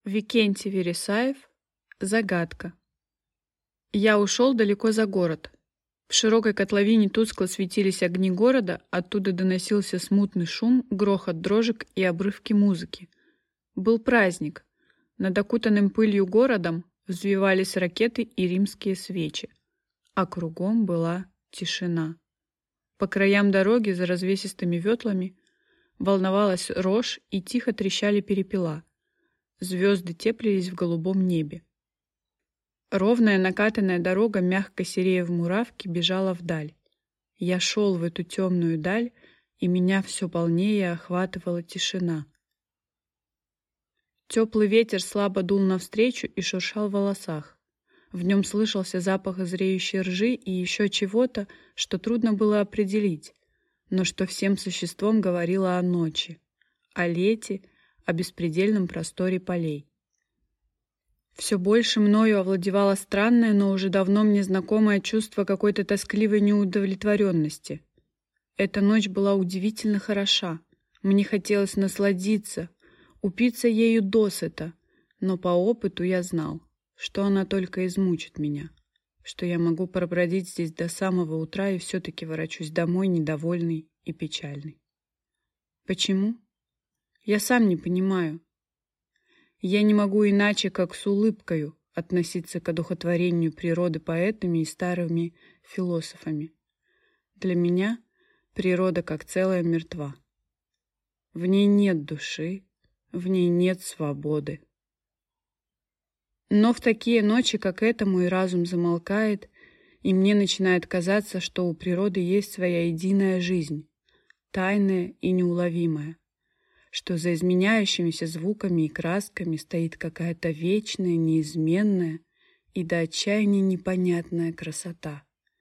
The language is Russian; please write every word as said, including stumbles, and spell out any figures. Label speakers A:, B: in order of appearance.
A: Викентий Вересаев. Загадка. Я ушел далеко за город. В широкой котловине тускло светились огни города, оттуда доносился смутный шум, грохот дрожек и обрывки музыки. Был праздник. Над окутанным пылью городом взвивались ракеты и римские свечи, а кругом была тишина. По краям дороги за развесистыми ветлами волновалась рожь и тихо трещали перепела. Звезды теплились в голубом небе. Ровная накатанная дорога, мягко серея в муравке, бежала вдаль. Я шел в эту темную даль, и меня все полнее охватывала тишина. Теплый ветер слабо дул навстречу и шуршал в волосах. В нем слышался запах зреющей ржи и еще чего-то, что трудно было определить, но что всем существом говорило о ночи, о лете, о беспредельном просторе полей. Все больше мною овладевало странное, но уже давно мне знакомое чувство какой-то тоскливой неудовлетворенности. Эта ночь была удивительно хороша. Мне хотелось насладиться, упиться ею досыта, но по опыту я знал, что она только измучит меня, что я могу пробродить здесь до самого утра и все-таки ворочусь домой недовольный и печальный. Почему? Я сам не понимаю. Я не могу иначе, как с улыбкою относиться к одухотворению природы поэтами и старыми философами. Для меня природа как целая мертва. В ней нет души, в ней нет свободы. Но в такие ночи, как эта, мой разум замолкает, и мне начинает казаться, что у природы есть своя единая жизнь, тайная и неуловимая, что за изменяющимися звуками и красками стоит какая-то вечная, неизменная и до отчаяния непонятная красота.